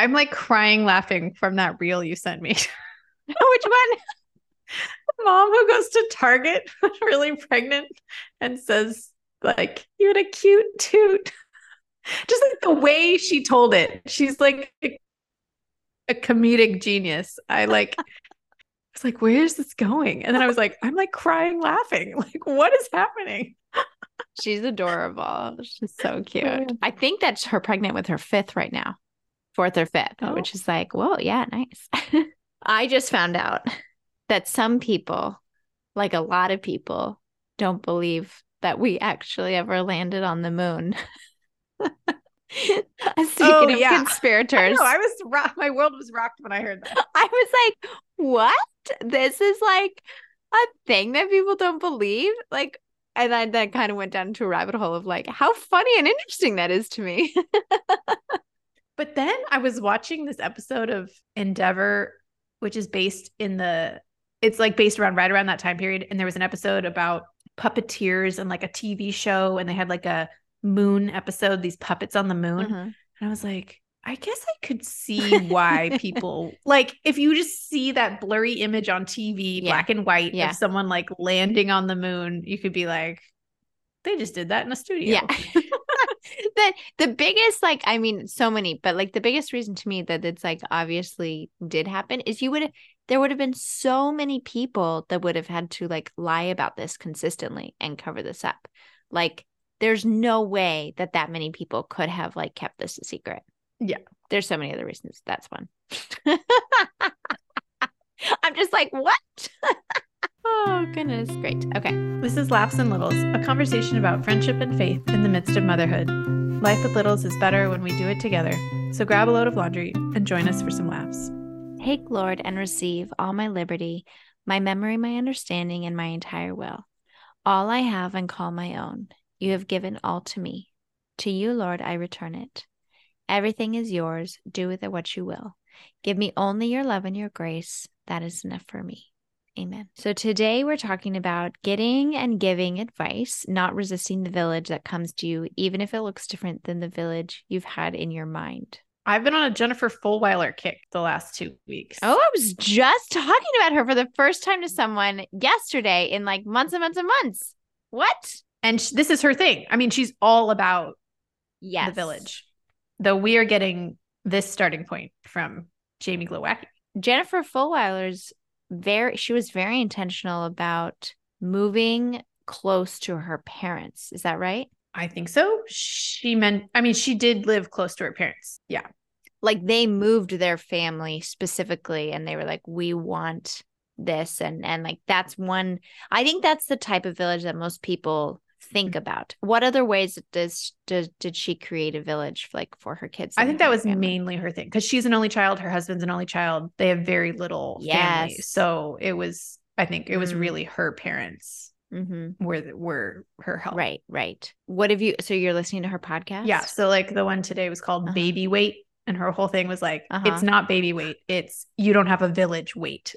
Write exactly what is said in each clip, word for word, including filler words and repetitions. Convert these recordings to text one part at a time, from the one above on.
I'm like crying laughing from that reel you sent me. Which one? Mom who goes to Target really pregnant and says like, you had a cute toot. Just like the way she told it. She's like a, a comedic genius. I like was like, where is this going? And then I was like, I'm like crying laughing. Like, what is happening? She's adorable. She's so cute. I think that's her pregnant with her fifth right now. Fourth or fifth, oh. Which is like, whoa, yeah, nice. I just found out that some people, like a lot of people, don't believe that we actually ever landed on the moon. Speaking oh, of yeah. conspirators. I, I was rocked. My world was rocked when I heard that. I was like, what? This is like a thing that people don't believe? Like, and I then kind of went down into a rabbit hole of like, how funny and interesting that is to me. But then I was watching this episode of Endeavor, which is based in the, it's like based around right around that time period. And there was an episode about puppeteers and like a T V show. And they had like a moon episode, these puppets on the moon. Mm-hmm. And I was like, I guess I could see why people like, if you just see that blurry image on T V, yeah. black and white yeah. of someone like landing on the moon, you could be like, they just did that in a studio. Yeah. the the biggest, like, I mean, so many, but like the biggest reason to me that it's like obviously did happen is you would have, there would have been so many people that would have had to like lie about this consistently and cover this up. Like, there's no way that that many people could have like kept this a secret. Yeah. There's so many other reasons. That's one. I'm just like, what? Oh, goodness. Great. Okay. This is Laughs and Littles, a conversation about friendship and faith in the midst of motherhood. Life with littles is better when we do it together. So grab a load of laundry and join us for some laughs. Take, Lord, and receive all my liberty, my memory, my understanding, and my entire will. All I have and call my own. You have given all to me. To you, Lord, I return it. Everything is yours. Do with it what you will. Give me only your love and your grace. That is enough for me. Amen. So today we're talking about getting and giving advice, not resisting the village that comes to you, even if it looks different than the village you've had in your mind. I've been on a Jennifer Fulwiler kick the last two weeks. Oh, I was just talking about her for the first time to someone yesterday in like months and months and months. What? And sh- this is her thing. I mean, she's all about yes. the village. Though we are getting this starting point from Jamie Glowacki. Jennifer Fulwiler's very, she was very intentional about moving close to her parents. Is that right? I think so. She meant, I mean, she did live close to her parents. Yeah. Like they moved their family specifically and they were like, we want this. And, and like, that's one, I think that's the type of village that most people think about. What other ways does, does did she create a village like for her kids? I think that was family? mainly her thing because she's an only child. Her husband's an only child. They have very little yes. family. So it was, I think it was mm. really her parents mm-hmm. were, were her help. Right, right. What have you, so you're listening to her podcast? Yeah. So like the one today was called uh-huh. Baby Weight. And her whole thing was like, uh-huh. it's not baby weight. It's, you don't have a village weight.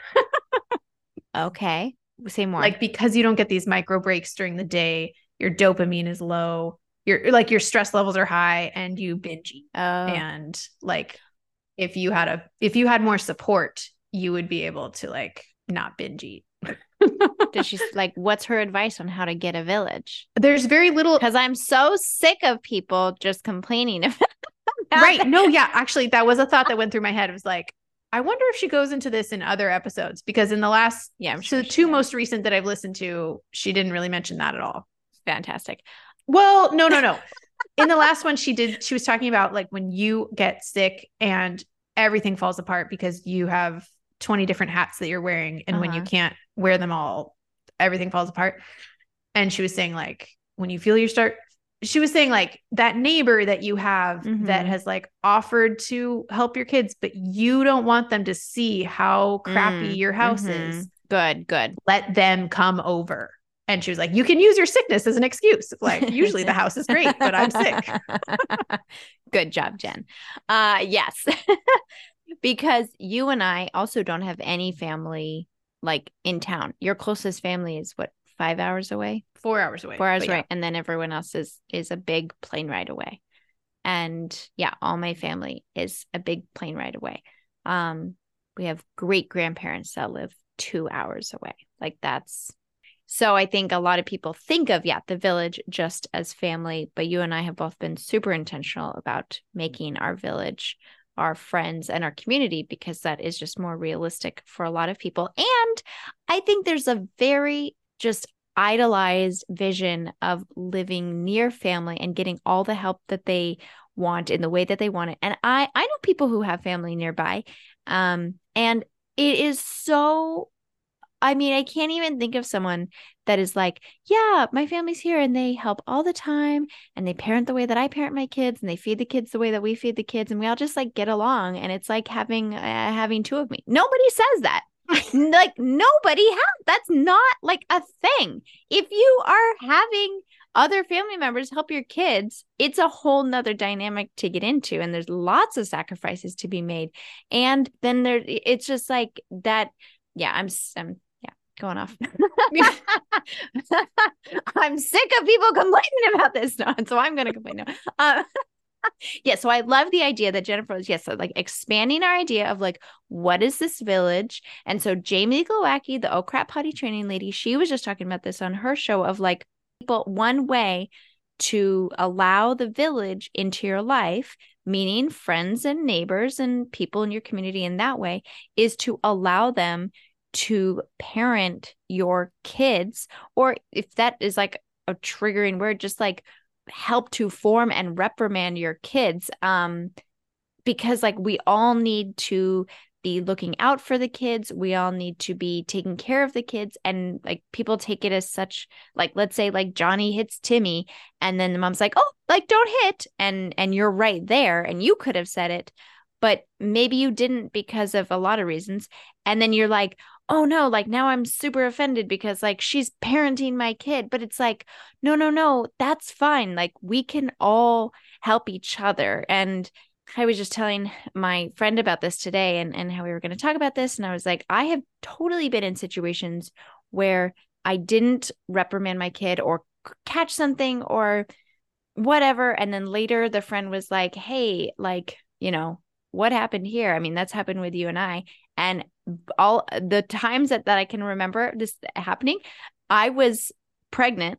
Okay. Say more. Like, because you don't get these micro breaks during the day, your dopamine is low, your like your stress levels are high and you binge eat. Oh. And like, if you had a, if you had more support, you would be able to like not binge eat. Does she like, what's her advice on how to get a village? There's very little. Because I'm so sick of people just complaining about right. that. No, yeah. Actually, that was a thought that went through my head. It was like, I wonder if she goes into this in other episodes because in the last, yeah, I'm sure so the two most recent that I've listened to, she didn't really mention that at all. Fantastic. Well, no, no, no. In the last one, she did, she was talking about like when you get sick and everything falls apart because you have twenty different hats that you're wearing. And uh-huh. when you can't wear them all, everything falls apart. And she was saying like, when you feel you start, she was saying like that neighbor that you have mm-hmm. that has like offered to help your kids, but you don't want them to see how crappy mm, your house mm-hmm. is. Good, good. Let them come over. And she was like, you can use your sickness as an excuse. Like usually the house is great, but I'm sick. Good job, Jen. Uh, yes. Because you and I also don't have any family like in town. Your closest family is what? Five hours away? Four hours away. Four hours away. Yeah. And then everyone else is is a big plane ride away. And yeah, all my family is a big plane ride away. Um, we have great grandparents that live two hours away. Like that's, so I think a lot of people think of, yeah, the village just as family, but you and I have both been super intentional about making our village our friends and our community, because that is just more realistic for a lot of people. And I think there's a very just idolized vision of living near family and getting all the help that they want in the way that they want it. And I I know people who have family nearby. Um, and it is so, I mean, I can't even think of someone that is like, yeah, my family's here and they help all the time and they parent the way that I parent my kids and they feed the kids the way that we feed the kids and we all just like get along and it's like having uh, having two of me. Nobody says that. Like nobody has. That's not like a thing. If you are having other family members help your kids, it's a whole nother dynamic to get into. And there's lots of sacrifices to be made. And then there, it's just like that. Yeah, I'm, I'm going off. I'm sick of people complaining about this now, so I'm going to complain now. Uh, yeah, so I love the idea that Jennifer was, yes, so like expanding our idea of like, what is this village? And so Jamie Glowacki, the Oh Crap Potty training lady, she was just talking about this on her show of like, people, one way to allow the village into your life, meaning friends and neighbors and people in your community in that way, is to allow them to parent your kids, or if that is like a triggering word, just like help to form and reprimand your kids. Um, because like we all need to be looking out for the kids. We all need to be taking care of the kids. And like people take it as such, like, let's say like Johnny hits Timmy and then the mom's like, oh, like don't hit. And, and you're right there. And you could have said it, but maybe you didn't because of a lot of reasons. And then you're like, oh no, like now I'm super offended because like she's parenting my kid. But it's like, no, no, no, that's fine. Like we can all help each other. And I was just telling my friend about this today and, and how we were going to talk about this. And I was like, I have totally been in situations where I didn't reprimand my kid or catch something or whatever. And then later the friend was like, hey, like, you know, what happened here? I mean, that's happened with you and I. And all the times that, that I can remember this happening, I was pregnant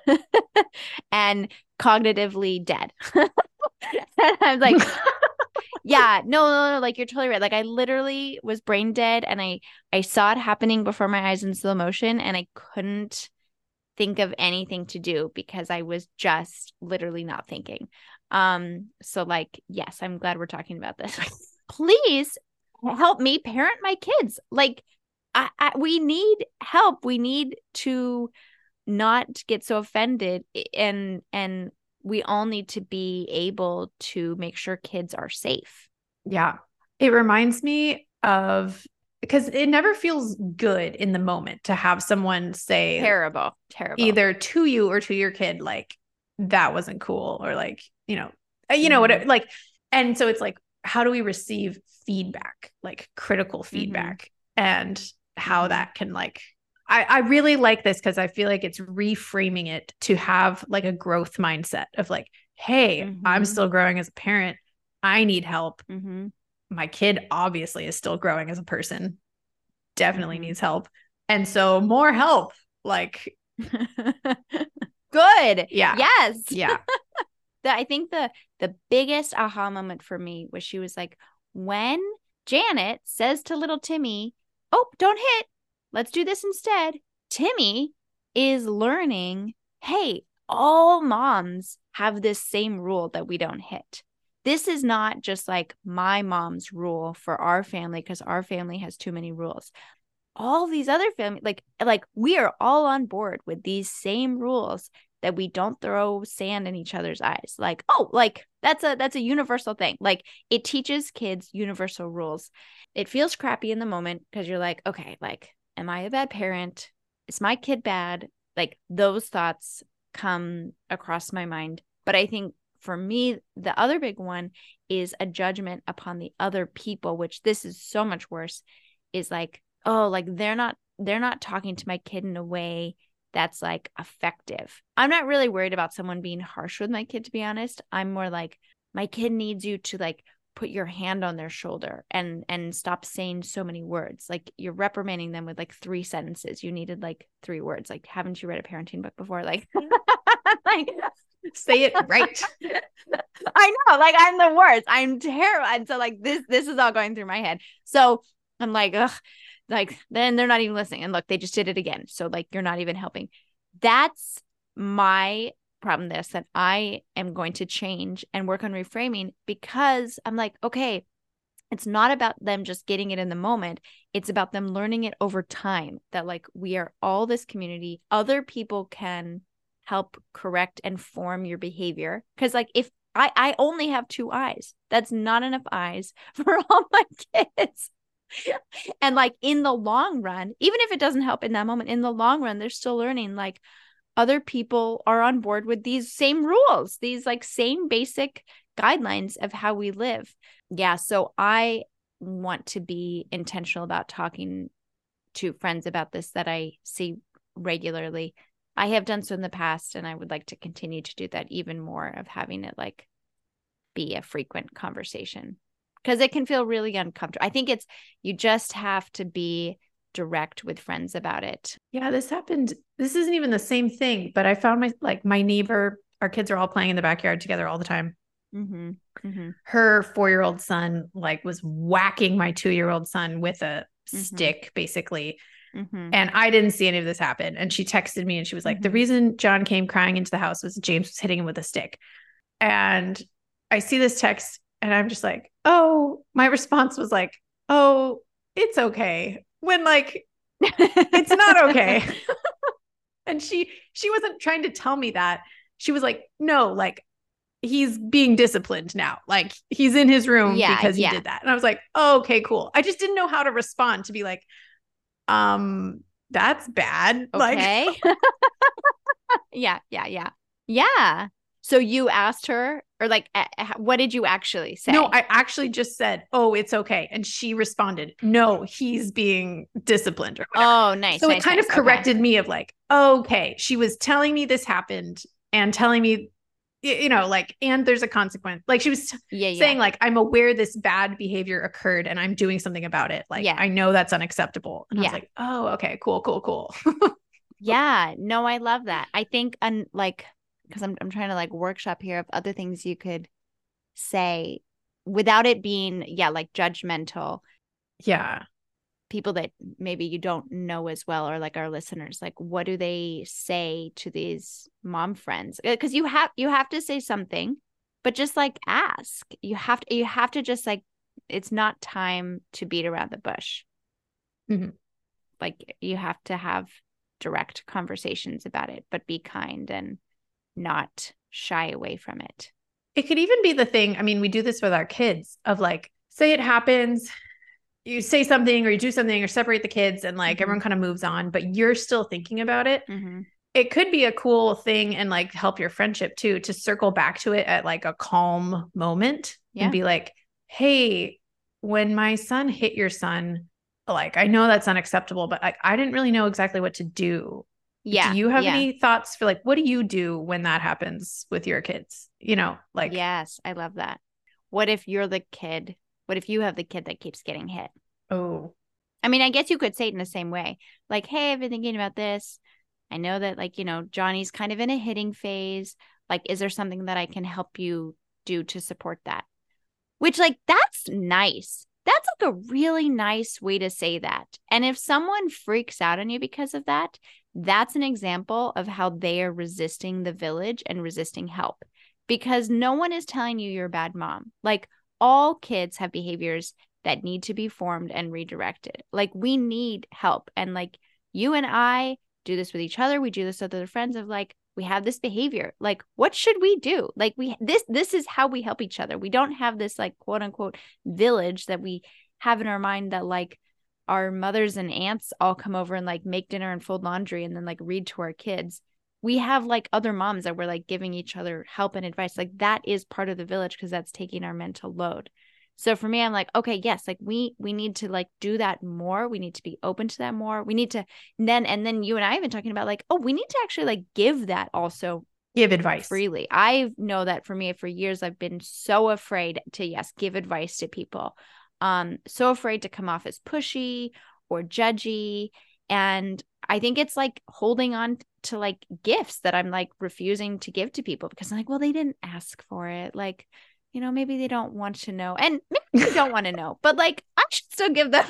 and cognitively dead. And I was like, yeah, no, no, no, like you're totally right. Like I literally was brain dead and I, I saw it happening before my eyes in slow motion and I couldn't think of anything to do because I was just literally not thinking. Um, so like, yes, I'm glad we're talking about this. Please help me parent my kids. Like I, I, we need help. We need to not get so offended and, and we all need to be able to make sure kids are safe. Yeah. It reminds me of, because it never feels good in the moment to have someone say terrible, terrible, either to you or to your kid, like that wasn't cool or like, you know, you know, mm-hmm. what, like, and so it's like, how do we receive feedback, like critical feedback mm-hmm. and how mm-hmm. that can like, I, I really like this because I feel like it's reframing it to have like a growth mindset of like, hey, mm-hmm. I'm still growing as a parent. I need help. Mm-hmm. My kid obviously is still growing as a person, definitely mm-hmm. needs help. And so more help, like good. Yeah. Yes. Yeah. the, I think the, the biggest aha moment for me was she was like, when Janet says to little Timmy, oh, don't hit, let's do this instead. Timmy is learning, hey, all moms have this same rule that we don't hit. This is not just like my mom's rule for our family because our family has too many rules. All these other family, like, like we are all on board with these same rules that we don't throw sand in each other's eyes. Like, oh, like that's a, that's a universal thing. Like it teaches kids universal rules. It feels crappy in the moment because you're like, okay, like, am I a bad parent? Is my kid bad? Like those thoughts come across my mind. But I think for me, the other big one is a judgment upon the other people, which this is so much worse, is like, oh, like they're not, they're not talking to my kid in a way that's like effective. I'm not really worried about someone being harsh with my kid, to be honest. I'm more like, my kid needs you to like put your hand on their shoulder and and stop saying so many words. Like you're reprimanding them with like three sentences. You needed like three words. Like, haven't you read a parenting book before? Like, like say it right. I know, like I'm the worst. I'm terrible. And so like this, this is all going through my head. So I'm like, ugh, like then they're not even listening. And look, they just did it again. So like, you're not even helping. That's my problem. This that I am going to change and work on reframing, because I'm like, okay, it's not about them just getting it in the moment. It's about them learning it over time, that like we are all this community. Other people can help correct and form your behavior. Because like if I, I only have two eyes, that's not enough eyes for all my kids. And like in the long run, even if it doesn't help in that moment, in the long run, they're still learning like other people are on board with these same rules, these like same basic guidelines of how we live. Yeah. So I want to be intentional about talking to friends about this that I see regularly. I have done so in the past, and I would like to continue to do that even more, of having it like be a frequent conversation, because it can feel really uncomfortable. I think it's, you just have to be direct with friends about it. Yeah, this happened. This isn't even the same thing, but I found my, like my neighbor, our kids are all playing in the backyard together all the time. Mm-hmm. Mm-hmm. Her four-year-old son like was whacking my two-year-old son with a mm-hmm. stick, basically. Mm-hmm. And I didn't see any of this happen. And she texted me and she was like, mm-hmm. the reason John came crying into the house was James was hitting him with a stick. And I see this text and I'm just like, oh, my response was like, oh, it's okay. When like, it's not okay. And she, she wasn't trying to tell me that. She was like, no, like he's being disciplined now. Like he's in his room yeah, because he yeah. did that. And I was like, oh, okay, cool. I just didn't know how to respond, to be like, um, that's bad. Okay. Like, yeah, yeah, yeah. Yeah. So you asked her, or like, uh, what did you actually say? No, I actually just said, oh, it's okay. And she responded, no, he's being disciplined or whatever. Oh, nice. So nice, it kind nice. of corrected okay. me of like, okay, she was telling me this happened and telling me, you know, like, and there's a consequence. Like she was yeah, yeah. saying like, I'm aware this bad behavior occurred and I'm doing something about it. Like, yeah. I know that's unacceptable. And yeah. I was like, oh, okay, cool, cool, cool. Yeah, no, I love that. I think, un- like, because I'm I'm trying to like workshop here of other things you could say without it being, yeah, like judgmental. Yeah. People that maybe you don't know as well, or like our listeners, like what do they say to these mom friends? Because you have you have to say something, but just like ask. You have to you have to just like, it's not time to beat around the bush. Mm-hmm. Like you have to have direct conversations about it, but be kind and not shy away from it. It could even be the thing. I mean, we do this with our kids of like, say it happens, you say something or you do something or separate the kids and like mm-hmm. everyone kind of moves on, but you're still thinking about it. Mm-hmm. It could be a cool thing and like help your friendship too, to circle back to it at like a calm moment yeah. and be like, hey, when my son hit your son, like, I know that's unacceptable, but like, I didn't really know exactly what to do. Yeah. Do you have yeah. any thoughts for like, what do you do when that happens with your kids? You know, like, yes, I love that. What if you're the kid? What if you have the kid that keeps getting hit? Oh, I mean, I guess you could say it in the same way. Like, hey, I've been thinking about this. I know that like, you know, Johnny's kind of in a hitting phase. Like, is there something that I can help you do to support that? Which like, that's nice. That's like a really nice way to say that. And if someone freaks out on you because of that, that's an example of how they are resisting the village and resisting help, because no one is telling you you're a bad mom. Like all kids have behaviors that need to be formed and redirected. Like we need help. And like you and I do this with each other. We do this with other friends of like, we have this behavior. Like, what should we do? Like we, this, this is how we help each other. We don't have this like quote unquote village that we have in our mind that like our mothers and aunts all come over and like make dinner and fold laundry and then like read to our kids. We have like other moms that we're like giving each other help and advice. Like that is part of the village because that's taking our mental load. So for me, I'm like, okay, yes, like we we need to like do that more. We need to be open to that more. We need to and then and then you and I have been talking about like, oh, we need to actually like give that also give advice freely. I know that for me, for years, I've been so afraid to, yes, give advice to people. Um, so afraid to come off as pushy or judgy. And I think it's like holding on to like gifts that I'm like refusing to give to people because I'm like, well, they didn't ask for it. Like, you know, maybe they don't want to know. And maybe they don't want to know, but like, I should still give them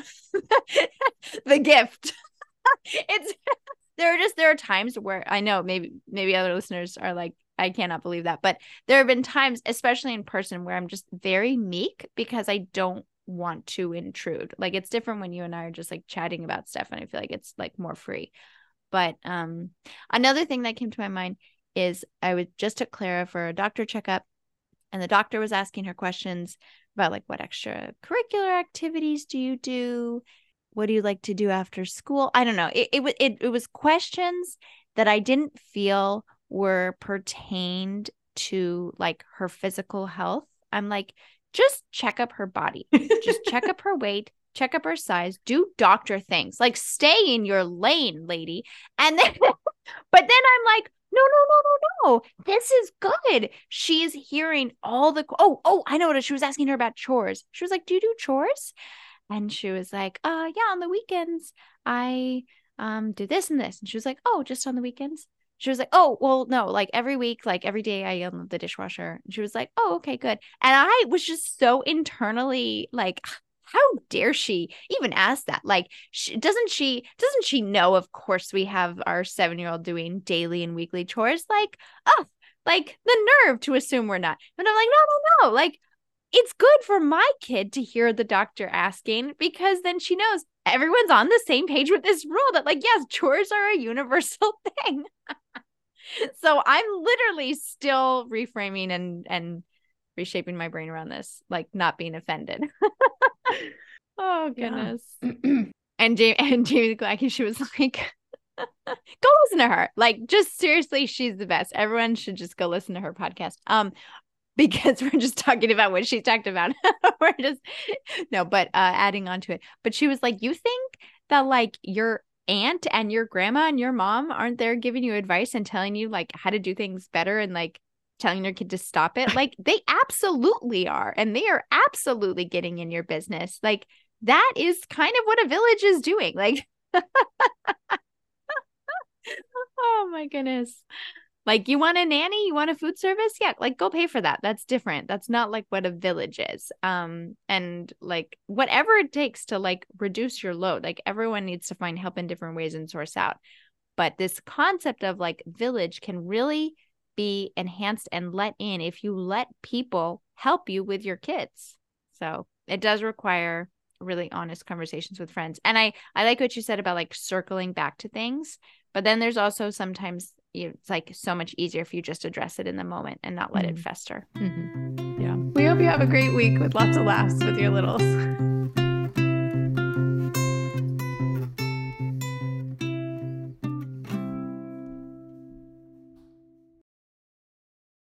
the gift. It's, there are just, there are times where I know maybe, maybe other listeners are like, I cannot believe that. But there have been times, especially in person, where I'm just very meek because I don't want to intrude. Like it's different when you and I are just like chatting about stuff and I feel like it's like more free. But um, another thing that came to my mind is I was just took Clara for a doctor checkup and the doctor was asking her questions about like what extracurricular activities do you do? What do you like to do after school? I don't know. It it, it, it was questions that I didn't feel were pertained to like her physical health. I'm like, just check up her body, just check up her weight, check up her size, do doctor things, like stay in your lane, lady. And then, but then I'm like, no, no, no, no, no, this is good. She's hearing all the, oh, oh, I know what she was asking her about chores. She was like, do you do chores? And she was like, uh, yeah, on the weekends, I um do this and this. And she was like, oh, just on the weekends? She was like, oh, well, no, like every week, like every day I unload the dishwasher. And she was like, oh, okay, good. And I was just so internally like, how dare she even ask that? Like, she, doesn't she, doesn't she know, of course, we have our seven-year-old doing daily and weekly chores? Like, oh, like the nerve to assume we're not. But I'm like, no, no, no. Like, it's good for my kid to hear the doctor asking because then she knows everyone's on the same page with this rule that like, yes, chores are a universal thing. So I'm literally still reframing and, and reshaping my brain around this, like not being offended. Oh, goodness. Yeah. and, Jamie, and Jamie Glacke, she was like, go listen to her. Like, just seriously, she's the best. Everyone should just go listen to her podcast. Um, because we're just talking about what she talked about. We're just, no, but uh, adding on to it. But she was like, you think that like your aunt and your grandma and your mom aren't there giving you advice and telling you like how to do things better and like telling your kid to stop it? Like they absolutely are. And they are absolutely getting in your business. Like that is kind of what a village is doing. Like, oh my goodness. Like you want a nanny, you want a food service? Yeah, like go pay for that. That's different. That's not like what a village is. Um, and like whatever it takes to like reduce your load, like everyone needs to find help in different ways and source out. But this concept of like village can really be enhanced and let in if you let people help you with your kids. So it does require really honest conversations with friends. And I, I like what you said about like circling back to things, but then there's also sometimes it's like so much easier if you just address it in the moment and not let mm-hmm. it fester. Mm-hmm. Yeah. We hope you have a great week with lots of laughs with your littles.